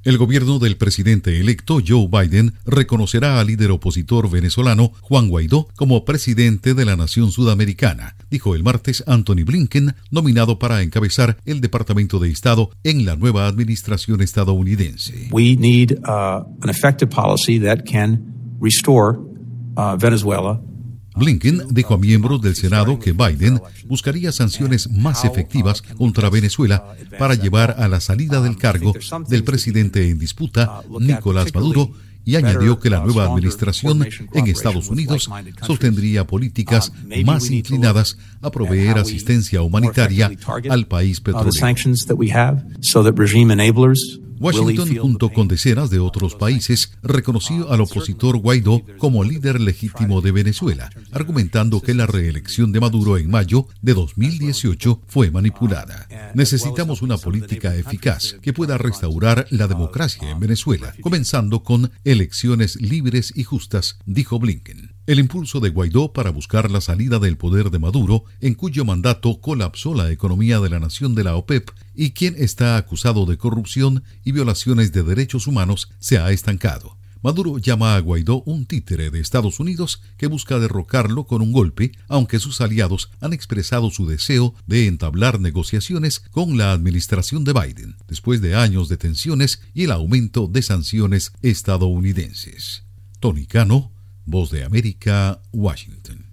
El gobierno del presidente electo Joe Biden reconocerá al líder opositor venezolano Juan Guaidó como presidente de la nación sudamericana, dijo el martes Antony Blinken, nominado para encabezar el Departamento de Estado en la nueva administración estadounidense. We need an effective policy that can restore Venezuela. Blinken dijo a miembros del Senado que Biden buscaría sanciones más efectivas contra Venezuela para llevar a la salida del cargo del presidente en disputa, Nicolás Maduro, y añadió que la nueva administración en Estados Unidos sostendría políticas más inclinadas a proveer asistencia humanitaria al país petrolero. Washington, junto con decenas de otros países, reconoció al opositor Guaidó como líder legítimo de Venezuela, argumentando que la reelección de Maduro en mayo de 2018 fue manipulada. Necesitamos una política eficaz que pueda restaurar la democracia en Venezuela, comenzando con elecciones libres y justas, dijo Blinken. El impulso de Guaidó para buscar la salida del poder de Maduro, en cuyo mandato colapsó la economía de la nación de la OPEP y quien está acusado de corrupción y violaciones de derechos humanos, se ha estancado. Maduro llama a Guaidó un títere de Estados Unidos que busca derrocarlo con un golpe, aunque sus aliados han expresado su deseo de entablar negociaciones con la administración de Biden, después de años de tensiones y el aumento de sanciones estadounidenses. Tony Cano, Voz de América, Washington.